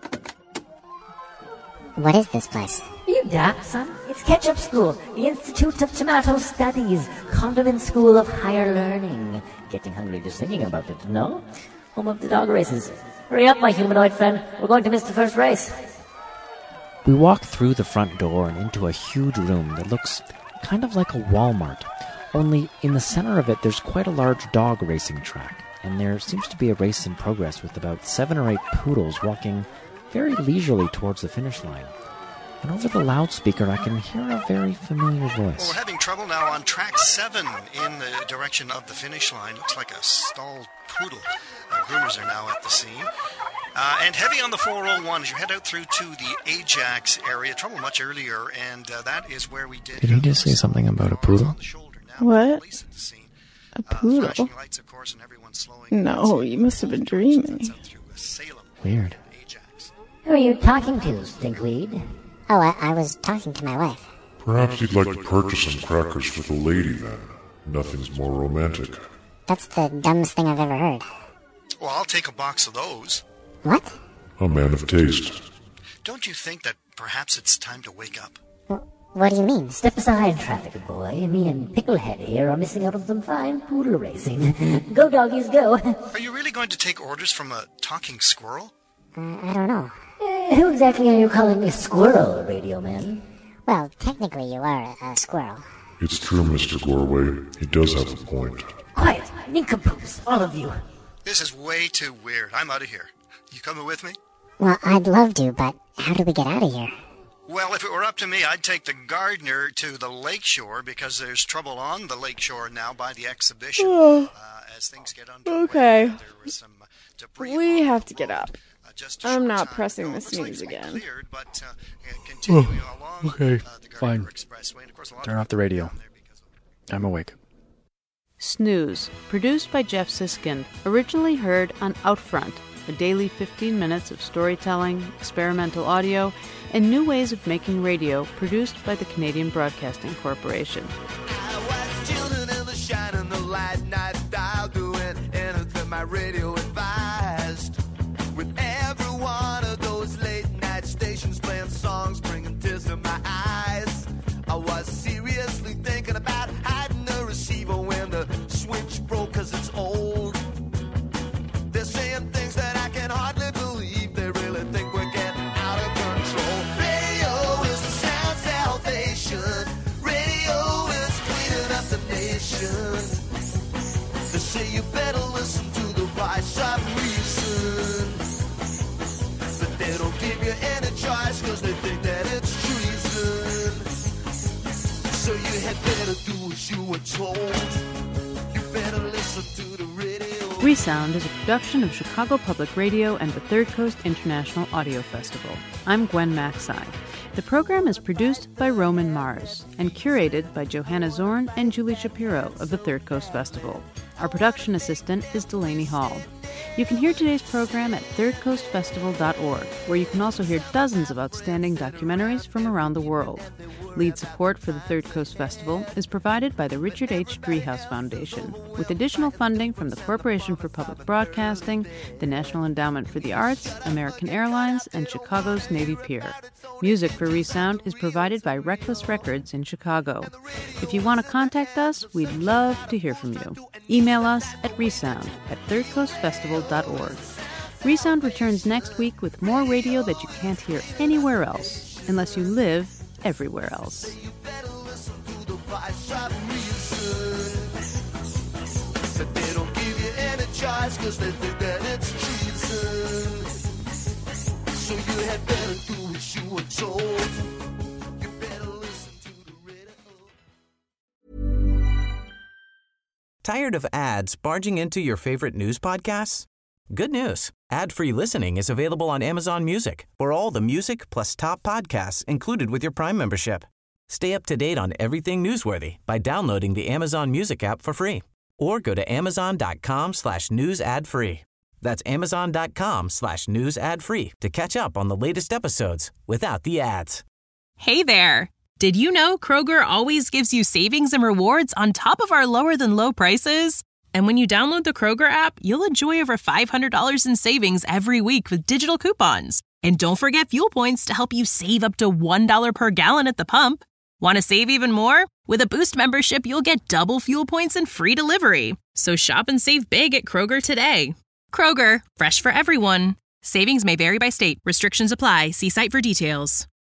What is this place? You daft, son. It's Ketchup School, the Institute of Tomato Studies, Condiment School of Higher Learning. Getting hungry just thinking about it, no? Home of the dog races. Hurry up, my humanoid friend. We're going to miss the first race. We walk through the front door and into a huge room that looks kind of like a Walmart. Only in the center of it, there's quite a large dog racing track. And there seems to be a race in progress with about 7 or 8 poodles walking very leisurely towards the finish line. And over the loudspeaker, I can hear a very familiar voice. Well, we're having trouble now on track 7 in the direction of the finish line. Looks like a stalled poodle. Groomers are now at the scene. And heavy on the 401 as you head out through to the Ajax area. Trouble much earlier, and that is where we did... Did he just say something about a poodle? What? A poodle? No, you must have been dreaming. Weird. Who are you talking to, Stinkweed? Oh, I was talking to my wife. Perhaps you'd like to purchase some crackers for the lady, then. Nothing's more romantic. That's the dumbest thing I've ever heard. Well, I'll take a box of those. What? A man of taste. Don't you think that perhaps it's time to wake up? What do you mean? Step aside, traffic boy. Me and Picklehead here are missing out on some fine poodle racing. Go, doggies, go. Are you really going to take orders from a talking squirrel? I don't know. Who exactly are you calling a squirrel, Radio Man? Well, technically you are a squirrel. It's true, Mr. Gorway. He does have a point. Quiet, nincompoops, all of you. This is way too weird. I'm out of here. You coming with me? Well, I'd love to, but how do we get out of here? Well, if it were up to me, I'd take the gardener to the lakeshore because there's trouble on the lakeshore now by the exhibition. As things get underway, Okay. there was some debris. We have to get up. I'm not pressing the snooze again. Okay, fine. Turn off the radio. I'm awake. Snooze, produced by Jeff Siskind, originally heard on Outfront, a daily 15 minutes of storytelling, experimental audio, and new ways of making radio produced by the Canadian Broadcasting Corporation. I was chilling in the shining the light night dial, doing anything my radio advised. With every one of those late night stations playing songs, bringing tears to my eyes. I was seriously thinking about hiding the receiver when the switch broke 'cause it's old. They're saying things that I can hardly believe. They really think we're getting out of control. Radio is the sound salvation. Radio is cleaning up the nation. They say you better listen to the voice of reason. But they don't give you any choice 'cause they think that it's treason. So you had better do as you were told. You better listen to the radio. Resound is a production of Chicago Public Radio and the Third Coast International Audio Festival. I'm Gwen Maxey. The program is produced by Roman Mars and curated by Johanna Zorn and Julie Shapiro of the Third Coast Festival. Our production assistant is Delaney Hall. You can hear today's program at thirdcoastfestival.org, where you can also hear dozens of outstanding documentaries from around the world. Lead support for the Third Coast Festival is provided by the Richard H. Driehaus Foundation, with additional funding from the Corporation for Public Broadcasting, the National Endowment for the Arts, American Airlines, and Chicago's Navy Pier. Music for ReSound is provided by Reckless Records in Chicago. If you want to contact us, we'd love to hear from you. Email us at resound@thirdcoastfestival.org. ReSound returns next week with more radio that you can't hear anywhere else, unless you live everywhere else. But they don't give you any choice because they think that it's treason. So you had better do what you were told. You better listen to the radio. Tired of ads barging into your favorite news podcasts? Good news. Ad-free listening is available on Amazon Music for all the music plus top podcasts included with your Prime membership. Stay up to date on everything newsworthy by downloading the Amazon Music app for free or go to amazon.com/news ad free. That's amazon.com/news ad free to catch up on the latest episodes without the ads. Hey there. Did you know Kroger always gives you savings and rewards on top of our lower than low prices? And when you download the Kroger app, you'll enjoy over $500 in savings every week with digital coupons. And don't forget fuel points to help you save up to $1 per gallon at the pump. Want to save even more? With a Boost membership, you'll get double fuel points and free delivery. So shop and save big at Kroger today. Kroger, fresh for everyone. Savings may vary by state. Restrictions apply. See site for details.